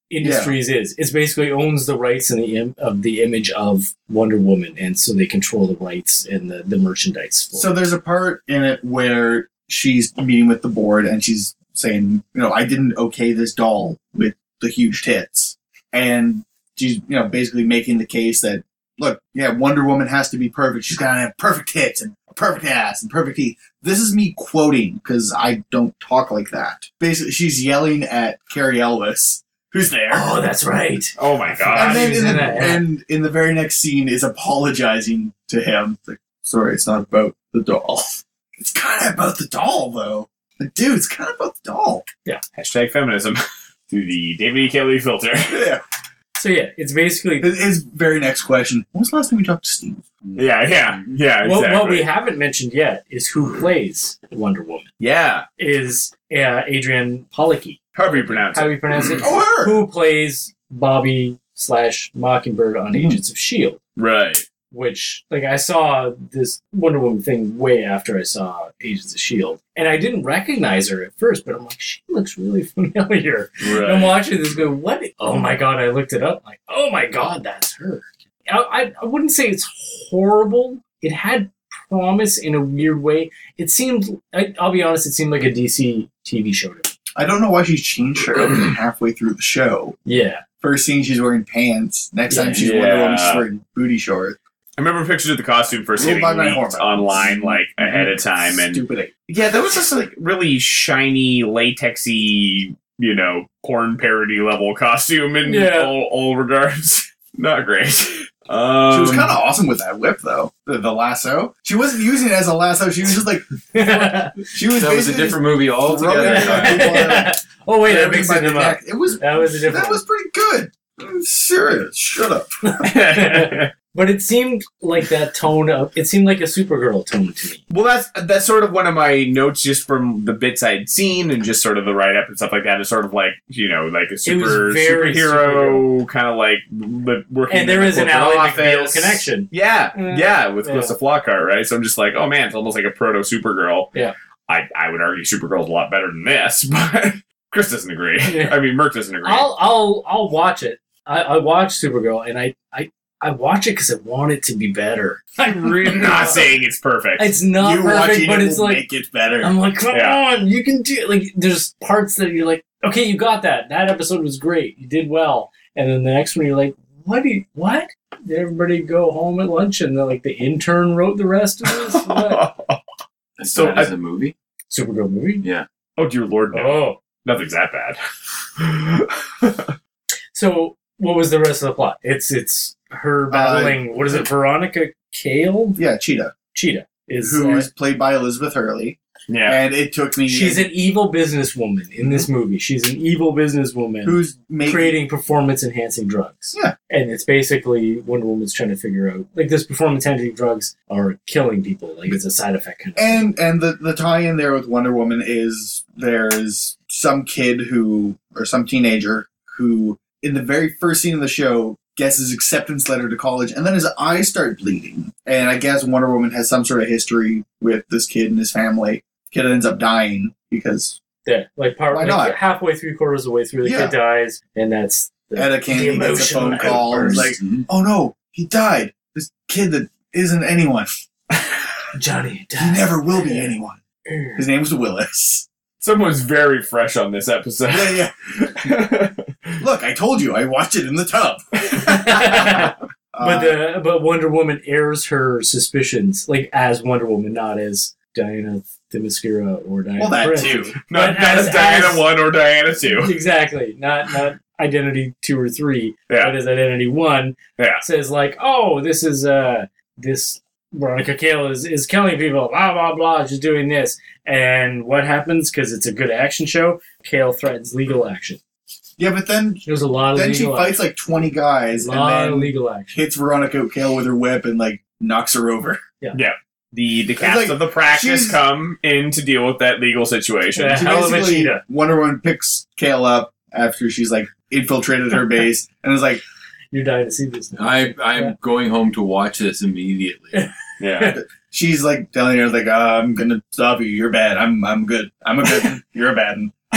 Industries is. It's basically owns the rights and the Im- of the image of Wonder Woman, and so they control the rights and the, the merchandise. For So there's a part in it where she's meeting with the board and she's saying, you know, I didn't okay this doll with the huge tits. And she's, you know, basically making the case that, look, yeah, Wonder Woman has to be perfect. She's got to have perfect tits and a perfect ass and perfect teeth. This is me quoting because I don't talk like that. Basically, she's yelling at Carrie Elwes, who's there. Oh, that's right. Oh my god. And then in in the, that, yeah. and in the very next scene is apologizing to him. It's like, sorry, it's not about the doll. It's kind of about the doll, though. Like, dude, it's kind of about the doll. Hashtag feminism through the David E. Kelly filter. Yeah. So yeah, it's basically His very next question, when was the last time we talked to Steve? Yeah, yeah, yeah, exactly. what, what we haven't mentioned yet is who plays Wonder Woman. Yeah. Is uh, Adrienne Palicki. However you pronounce How it. do you pronounce it? Oh, her! Who plays Bobby slash Mockingbird on Mhm. Agents of S H I E L D. Right. Which, like, I saw this Wonder Woman thing way after I saw Agents of S H I E L D. And I didn't recognize her at first, but I'm like, she looks really familiar. And I'm Right. watching this go, what? Oh my god, I looked it up. Like, oh my god, that's her. I, I, I wouldn't say it's horrible. It had promise in a weird way. It seemed, I, I'll be honest, it seemed like a D C T V show to me. I don't know why she's changed her outfit halfway through the show. Yeah. First scene, she's wearing pants. Next time, she's Yeah. Wonder Woman, she's wearing booty shorts. I remember pictures of the costume first Ruled getting by my leaked hormones. online like ahead of time, and Stupid eight. yeah, there was this like really shiny, latexy, you know, porn parody level costume in Yeah. all, all regards. Not great. Um, She was kind of awesome with that whip, though. The, the lasso. She wasn't using it as a lasso. She was just like, she was That was a basically different movie throwing altogether. it on people and oh wait, I'm grabbing by mixing the them up. neck. It was, That was a different that was pretty good. I'm serious. Shut up. But it seemed like that tone of, it seemed like a Supergirl tone to me. Well, that's that's sort of one of my notes, just from the bits I'd seen and just sort of the write up and stuff like that. Is sort of like, you know, like a super very superhero kind of like li- working. And there in is a an corporate Ally McBeal office. connection. Yeah, Mm. yeah, with Yeah. Calista Flockhart, right? So I'm just like, oh man, it's almost like a proto Supergirl. Yeah. I I would argue Supergirl's a lot better than this, but Chris doesn't agree. Yeah. I mean, Merc doesn't agree. I'll I'll I'll watch it. I, I watch Supergirl, and I I, I watch it because I want it to be better. I really I'm not saying it's perfect. it's not you perfect, watching but it it's will like make it better. I'm like, come Yeah. on, you can do it. Like, there's parts that you're like, okay, you got that. That episode was great. You did well. And then the next one, you're like, what? Do you, what? Did everybody go home at lunch and the, like the intern wrote the rest of this? What? Is So that as I- a movie? Supergirl movie? Yeah. Oh dear Lord, no. Oh. Nothing's that bad. So, what was the rest of the plot? It's it's her battling. what is it? Veronica Cale, yeah, Cheetah, Cheetah is. who uh, is played by Elizabeth Hurley. Yeah. And it took me... she's an evil businesswoman in this movie. She's an evil businesswoman who's making... creating performance enhancing drugs. Yeah. And it's basically Wonder Woman's trying to figure out, like, this performance enhancing drugs are killing people. Like, it's a side effect kind of thing. And and the, the tie-in there with Wonder Woman is there's some kid who, or some teenager who, in the very first scene of the show, gets his acceptance letter to college, and then his eyes start bleeding. And I guess Wonder Woman has some sort of history with this kid and his family. Kid ends up dying because Yeah, like, part, Why like not? halfway, three quarters of the way through, the Yeah. kid dies, and that's the, Etta Candy the gets a phone emotional call and is like, outburst. Mhm. oh no, he died. This kid that isn't anyone. Johnny He died. never will be anyone. His name's Willis. Someone's very fresh on this episode. Yeah, yeah. Look, I told you, I watched it in the tub. But the but Wonder Woman airs her suspicions, like, as Wonder Woman, not as Diana Themyscira or Diana Well, that Prince. too. Not, But not as- as Diana as- one or Diana two. Exactly. Not not Identity two or three, Yeah. but as Identity one Yeah. says, like, oh, this is uh this Veronica Cale is, is killing people, blah blah blah, she's doing this. And what happens? Because it's a good action show, Cale threatens legal action. Yeah, but then There's a lot of then she legal fights action. like twenty guys a and lot of then legal action. hits Veronica Cale with her whip and like knocks her over. The the cast like, of the practice she's- come in to deal with that legal situation. Yeah. She Hell of a basically, cheetah. Wonder Woman picks Cale up after she's like infiltrated her base and is like, You're dying to see this now. I, I'm Yeah. going home to watch this immediately. Yeah. she's like telling her like, uh, I'm gonna stop you. You're bad. I'm I'm good. I'm a good one. You're a bad one.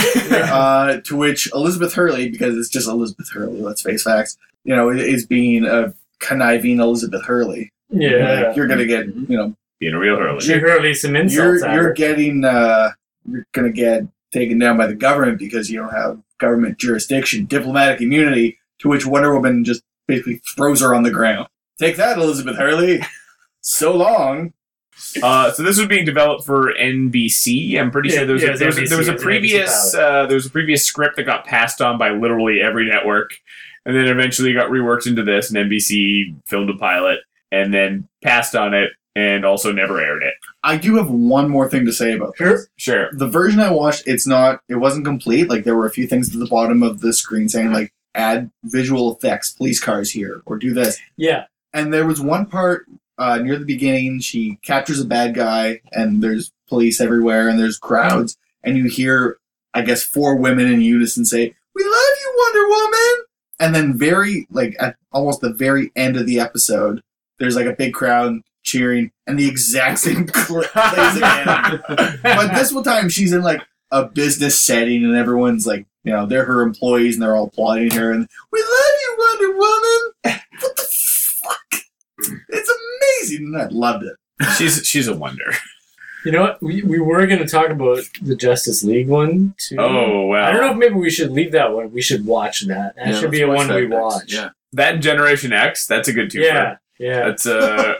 uh, to which Elizabeth Hurley, because it's just Elizabeth Hurley, let's face facts, you know, is being a conniving Elizabeth Hurley. Yeah. Like, you're gonna get, you know, being a real Hurley. She hurley some insults You're at you're her. getting uh, you're gonna get taken down by the government because you don't have government jurisdiction, diplomatic immunity. To which Wonder Woman just basically throws her on the ground. Take that, Elizabeth Hurley. So long. Uh, so this was being developed for N B C. I'm pretty Yeah, sure there was, yeah, a, it was there was, a, N B C, there was a it was an N B C previous pilot. uh, there was a previous script that got passed on by literally every network, and then eventually got reworked into this. And N B C filmed a pilot and then passed on it, and also never aired it. I do have one more thing to say about Sure. this. Sure. The version I watched, it's not, it wasn't complete. Like there were a few things at the bottom of the screen saying like, add visual effects, police cars here, or do this. Yeah. And there was one part uh, near the beginning, she captures a bad guy, and there's police everywhere, and there's crowds, and you hear, I guess, four women in unison say, "We love you, Wonder Woman!" And then very, like, at almost the very end of the episode, there's like a big crowd cheering, and the exact same clip plays again. But this one time, she's in like a business setting, and everyone's like, you know, they're her employees, and they're all applauding her, and "We love you, Wonder Woman!" What the fuck? It's amazing, and I loved it. She's she's a wonder. You know what? We, we were going to talk about the Justice League one, too. Oh, wow. I don't know if maybe we should leave that one. We should watch that. That Yeah, should let's be a watch one that we next. watch. Yeah. That and Generation X, that's a good two. Yeah. Yeah. That's uh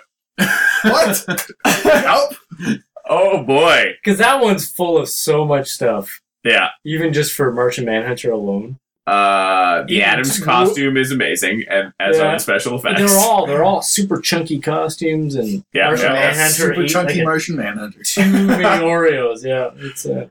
What? Help! oh boy. Because that one's full of so much stuff. Yeah. Even just for Martian Manhunter alone. Uh the Even Adams two- costume is amazing, and as Yeah. are the special But effects. they're all they're all super chunky costumes, and Yeah, Martian yeah. Manhunter Super ate chunky like a- Martian Manhunter. too many Oreos. Yeah, it's uh,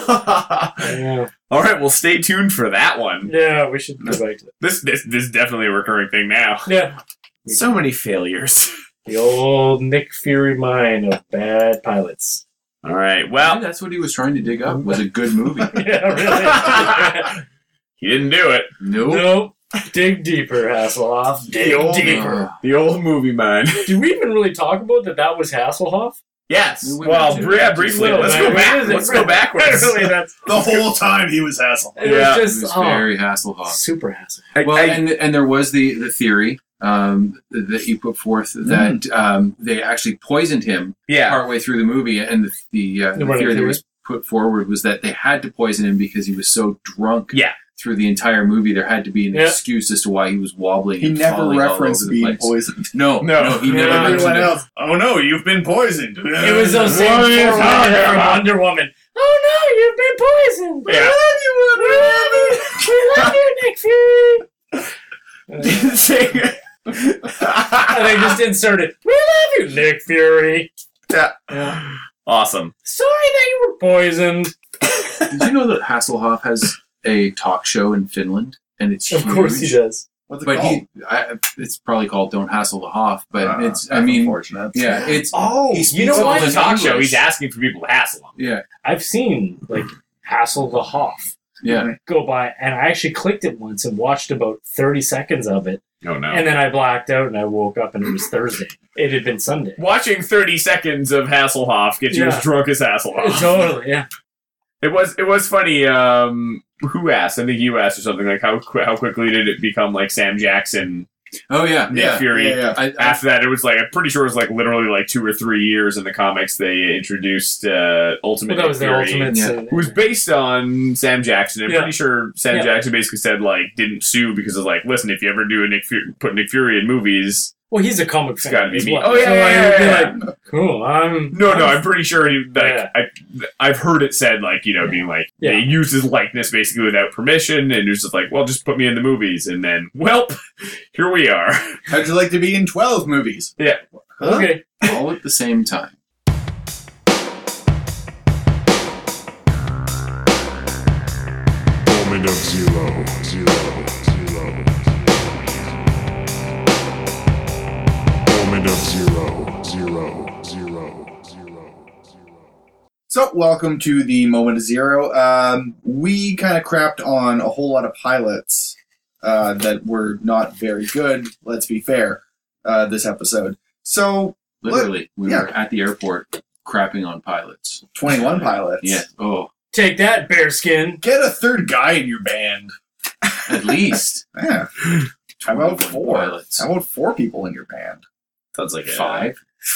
yeah, All right, well, stay tuned for that one. yeah. We should go back to that. This this this is definitely a recurring thing now. Yeah, So many failures. the old Nick Fury mine of bad pilots. All right, Maybe well, that's what he was trying to dig up, was a good movie. Yeah, really. he didn't do it. Nope. Nope. Dig deeper, Hasselhoff. Dig old- deeper. Uh, The old movie man. Did we even really talk about that? That was Hasselhoff. Yes. We Well, went br- yeah, to- briefly. Well, Let's man, go back. what is it? Let's go backwards. Really, that's The whole time he was Hassel. it Yeah. was It just was oh, very Hasselhoff. super Hasselhoff. I- Well, I- and and there was the the theory um, that he put forth that um, they actually poisoned him yeah. partway through the movie, and the the, uh, the The running theory that theory? was put forward was that they had to poison him because he was so drunk. Yeah. Through the entire movie, there had to be an Yeah. excuse as to why he was wobbling. He and never falling all referenced over the being place. poisoned. No, No. no, he Yeah. never mentioned Everyone it. else, oh no, you've been poisoned. It was those same What are you four talking women from about? Wonder Woman. Oh no, you've been poisoned. We Yeah. love you, Wonder Woman. We love you, Nick Fury. Uh, Say- and they just inserted, "We love you, Nick Fury." Yeah. Yeah. Awesome. Sorry that you were poisoned. Did you know that Hasselhoff has a talk show in Finland, and it's Of huge? course he does. What's it But called? he, I, it's probably called "Don't Hassle the Hoff." But Uh, it's, I that's mean, unfortunate. yeah, it's Oh, he you speaks know all what? On in the talk show, English. he's asking for people to hassle him. Yeah, I've seen like Hassel the Hoff yeah. go by, and I actually clicked it once and watched about thirty seconds of it, Oh, no. and then I blacked out and I woke up and it was Thursday. It had been Sunday. Watching thirty seconds of Hasselhoff gets you Yeah. as drunk as Hasselhoff. Totally, yeah. It was it was funny. Um, who asked? I think you asked or something like how qu- how quickly did it become like Sam Jackson, Oh yeah, Nick yeah. Fury? yeah, yeah. I, I, After that, it was like I'm pretty sure it was like literally like two or three years in the comics they introduced uh, Ultimate Well, that was Nick the Fury, Ultimates. Yeah. and- who was based on Sam Jackson. I'm Yeah. pretty sure Sam Yeah. Jackson basically said like didn't sue because it's like, listen, if you ever do a Nick Fury, put Nick Fury in movies, Well, he's a comic it's fan. got to be as me. well. Oh yeah, So yeah, I yeah, would be yeah. like, cool. I'm No, no, I'm- I'm pretty sure he, like Yeah. I, I've heard it said like you know being like Yeah. they used his likeness basically without permission, and it was just like, well, just put me in the movies, and then welp, here we are. How'd you like to be in twelve movies? Yeah. Huh? okay. all at the same time. Moment of zero, zero, zero. Moment of zero, zero, zero, zero, zero. So, welcome to the Moment of Zero. Um, we kind of crapped on a whole lot of pilots uh, that were not very good, let's be fair, uh, this episode. So, Literally, we Yeah. were at the airport crapping on pilots. twenty-one pilots. Yeah. Oh, Take that, bearskin. Get a third guy in your band. At least. Yeah. How about twenty-one four? pilots. How about four people in your band? Sounds like a, Five.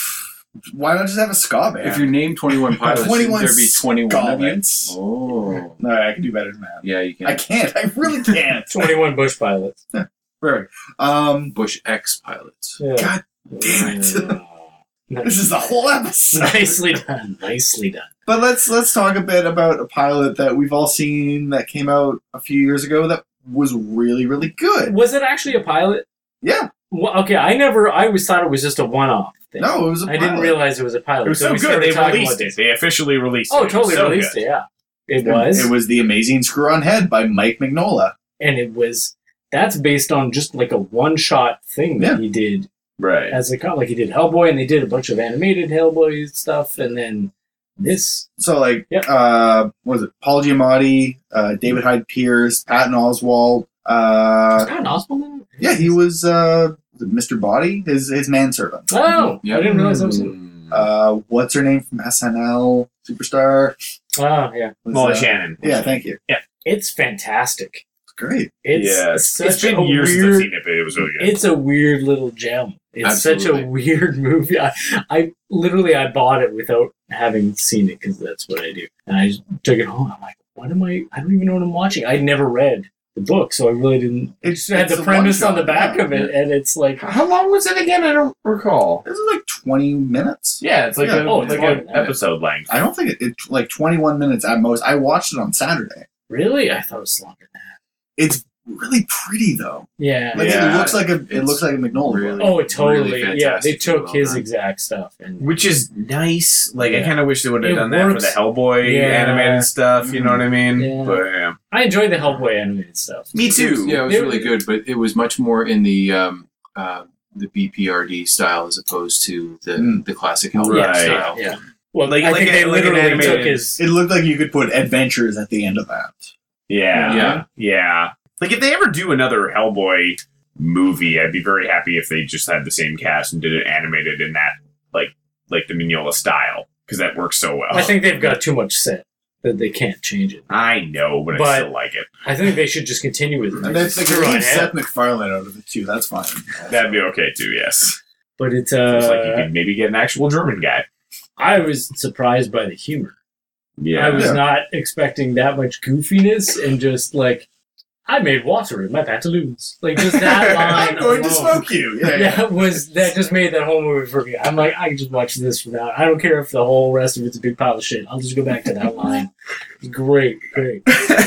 Why not just have a ska band? If you name twenty-one pilots, twenty-one shouldn't there be twenty-one of you? Scots. Oh. No, I can do better than that. Yeah, you can. I can't. I really can't. twenty-one Bush pilots. Perfect. Um, Bush X pilots. Yeah. God damn it. Nice. This is the whole episode. Nicely done. Nicely done. But let's let's talk a bit about a pilot that we've all seen that came out a few years ago that was really, really good. Was it actually a pilot? Yeah. Well, okay, I never. I always thought it was just a one-off thing. No, it was a I pilot. didn't realize it was a pilot. It was so we good. started They talking released about it. this. They officially released it. Oh, It was totally so released good. it. Yeah, it was. It was The Amazing Screw on Head by Mike Mignola. and it was. That's based on just like a one-shot thing that Yeah. he did Right. as a co- like he did Hellboy, and they did a bunch of animated Hellboy stuff, and then this. So, like, Yep. uh, what was it? Paul Giamatti, uh, David Hyde Pierce, Patton Oswalt. Uh, Patton Oswalt in it? yeah, he was uh, Mister Body, his his manservant. Oh, Yep. I didn't realize that was Hmm. him. Uh, what's her name from S N L? Superstar. Oh, yeah. Was, Molly uh, Shannon. Yeah, thank you. It's fantastic. It's great. It's yeah. such It's been a years since I've weird. seen it, but it was really good. It's a weird little gem. It's such Absolutely. a weird movie. I, I literally I bought it without having seen it because that's what I do. And I just took it home. I'm like, what am I? I don't even know what I'm watching. I'd never read the book, so I really didn't. I It's- just had it's the a premise on one-shot, the back yeah. of it, and it's like, How long was it again? I don't recall. This is like twenty minutes. Yeah, it's like Yeah. a Oh, it's like long. an episode length. I don't think it, it's like twenty-one minutes at most. I watched it on Saturday. really? I thought it was longer than that. It's really pretty though. Yeah. Like Yeah, it looks like a it it's looks like a Magnolia. really- Oh, it totally. really yeah, they fantastic, took well his done. exact stuff, and Which is nice. Like I Yeah. kind of wish they would have It done that works. for the Hellboy Yeah. animated stuff. You know what I mean? Yeah. But yeah. I enjoyed the Hellboy animated stuff. Me It too. was- yeah, it was They- really good, but it was much more in the um, uh, the B P R D style as opposed to the Mm. the classic Hellboy Right. style. Yeah. Well, Like- I like think a- they like an literally animated- took his. It looked like you could put adventures at the end of that. Yeah. Yeah. Yeah. Like if they ever do another Hellboy movie, I'd be very happy if they just had the same cast and did it animated in that like like the Mignola style because that works so well. I think they've got too much set that they can't change it. I know, but, I But- still like it. I think they should just continue with And it. they, they Screw could on leave ahead. Seth MacFarlane out of it too. That's fine. That'd be okay too. Yes. But it's It's like you uh, could maybe get an actual German guy. I was surprised by the humor. Yeah. I was Yeah. not expecting that much goofiness and just like I made water in my pantaloons. Like just that line. I'm going to alone. smoke you. Yeah, yeah. That was that just made that whole movie for me. I'm like, I can just watch this for that. I don't care if the whole rest of it's a big pile of shit. I'll just go back to that line. Great, great.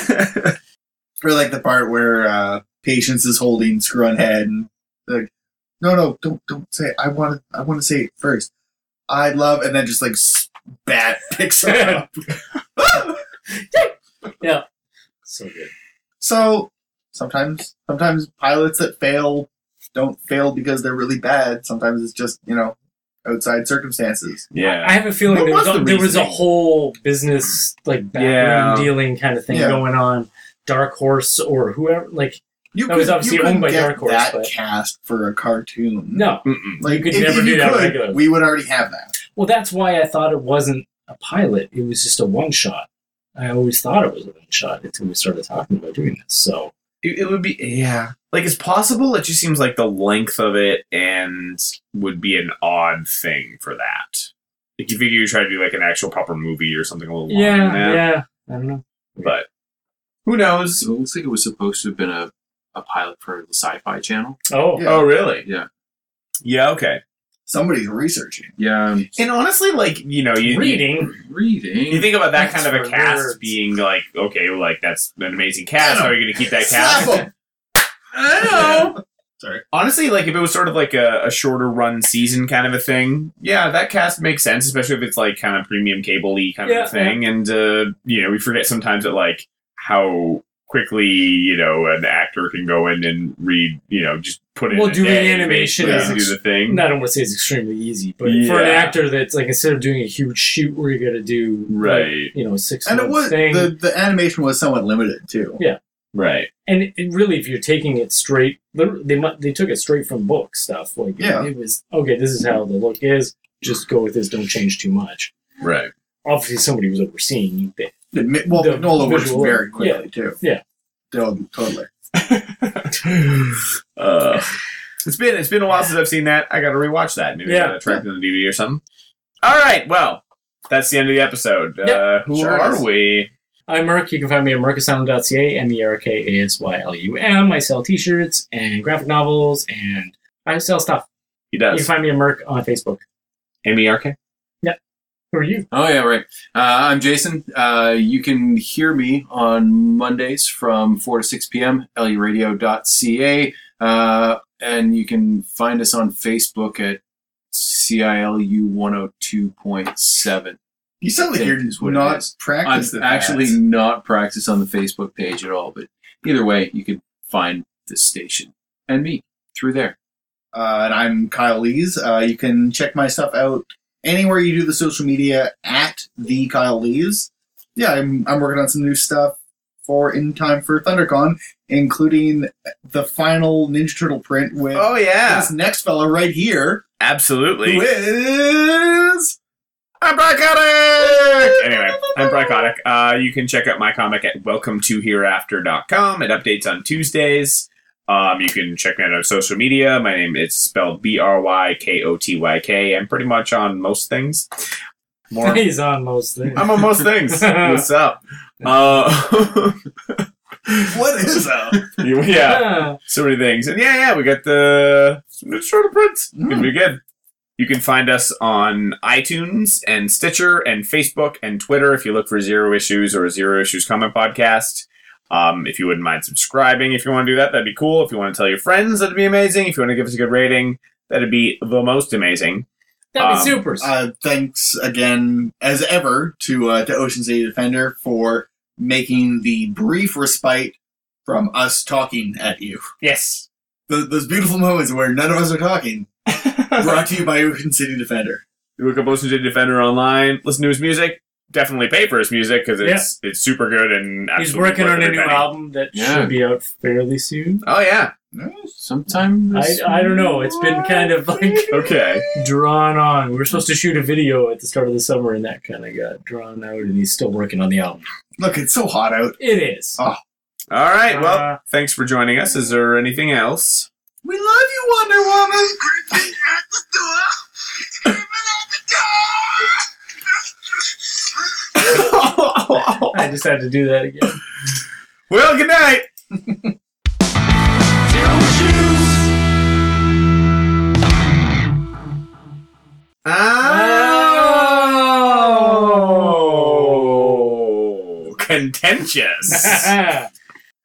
Or like the part where uh, Patience is holding Screw on Head and like, no, no, don't, don't say it. I want to, I want to say it first. I love, and then just like bat picks her up. Yeah, so good. So sometimes, sometimes pilots that fail don't fail because they're really bad. Sometimes it's just you know outside circumstances. yeah. I have a feeling What there was, was a, the there was a reasoning? whole business like backroom Yeah. dealing kind of thing Yeah. going on. Dark Horse or whoever, like You That was obviously you couldn't owned by get Dark Horse, that but- cast for a cartoon. no. Mm-mm. like you could if, never if do you that could, regularly. we would already have that. Well, that's why I thought it wasn't a pilot. It was just a one shot. I always thought it was a one shot until we started talking about doing this. So It, it would be, yeah. Like, it's possible. It just seems like the length of it and would be an odd thing for that. Like, you figure you try to do, like, an actual proper movie or something a little longer yeah, than that. yeah. I don't know. But who knows? So it looks like it was supposed to have been a, a pilot for the Sci-Fi Channel. Oh, Yeah. Oh, really? Yeah. Yeah, okay. Somebody's researching. Yeah, I'm And honestly, like, you know, you... reading. reading. You think about that That's kind of a for cast nerds. being like, okay, well, like, that's an amazing cast. Get 'em. How are you going to keep that Slap cast? 'em. I don't know. Sorry. Honestly, like if it was sort of like a, a shorter run season kind of a thing, yeah, that cast makes sense, especially if it's like kind of premium cable-y kind Yeah, of a thing. And uh, you know, we forget sometimes that like how quickly you know an actor can go in and read, you know, just put in Well, a doing day, animation basically, is and do the thing. I don't want to say it's extremely easy, but for an Yeah. actor that's like instead of doing a huge shoot where you got to do like, Right. you know, a six And it month was thing, the, the animation was somewhat limited too. Yeah. Right. and it, it really, if you're taking it straight, they they mu- they took it straight from book stuff. Like, Yeah. it was okay. This is how the look is. Just go with this. Don't change too much. Right. Obviously, somebody was overseeing. They The mi- Well, The Nola works visual- very quickly, too. Yeah. Totally. totally. uh, it's been it's been a while since I've seen that. I got to rewatch that. Maybe Yeah. yeah. Track on the D V D or something. All right. Well, that's the end of the episode. Yep. Uh, who Sure are is. we? I'm Merc. You can find me at merc asylum dot c a, M E R K A S Y L U M. I sell t-shirts and graphic novels, and I sell stuff. He You can does. find me at Merc on Facebook. M E R K. Who are you? Oh yeah, right. Uh, I'm Jason. Uh, you can hear me on Mondays from four to six p.m. L U radio dot c a, uh, and you can find us on Facebook at C I L U one oh two point seven. You sound like you're Is what it not is. I'm practicing. actually not practiced on the Facebook page at all, but either way, you can find the station and me through there. Uh, and I'm Kyle Lees. Uh, you can check my stuff out anywhere you do the social media at the Kyle Lees. Yeah, I'm I'm working on some new stuff for in time for ThunderCon, including the final Ninja Turtle print with Oh yeah, this next fella right here, absolutely. who is I'm Brycotic! Anyway, I'm Brycotic. Uh, you can check out my comic at welcome to hereafter dot com. It updates on Tuesdays. Um, you can check me out on social media. My name is spelled B R Y K O T Y K. I'm pretty much on most things. More, He's on most things. I'm on most things. What's up? Uh, what is up? yeah, so many things. And yeah, yeah, we got the Turtle prints. Gonna be good. You can find us on iTunes and Stitcher and Facebook and Twitter if you look for Zero Issues or Zero Issues Comic Podcast. Um, if you wouldn't mind subscribing, if you want to do that, that'd be cool. If you want to tell your friends, that'd be amazing. If you want to give us a good rating, that'd be the most amazing. That'd be Um, supers. Uh, thanks again, as ever, to uh, to Ocean City Defender for making the brief respite from us talking at you. Yes. Th- those beautiful moments where none of us are talking. Brought to you by Ocean City Defender. You look up Ocean City Defender online, listen to his music. Definitely pay for his music because it's it's super good and He's absolutely working worth on a every new penny. album that Yeah. should be out fairly soon. Oh yeah. Sometime I, this I don't know. It's been kind of like Okay. drawn on. We were supposed to shoot a video at the start of the summer, and that kind of got drawn out, and he's still working on the album. Look, it's so hot out. It is. Oh. All right. Well, Uh, thanks for joining us. Is there anything else? We love you, Wonder Woman! Scraping at the door! Scraping at the door! I just had to do that again. Well, good night. Oh, contentious.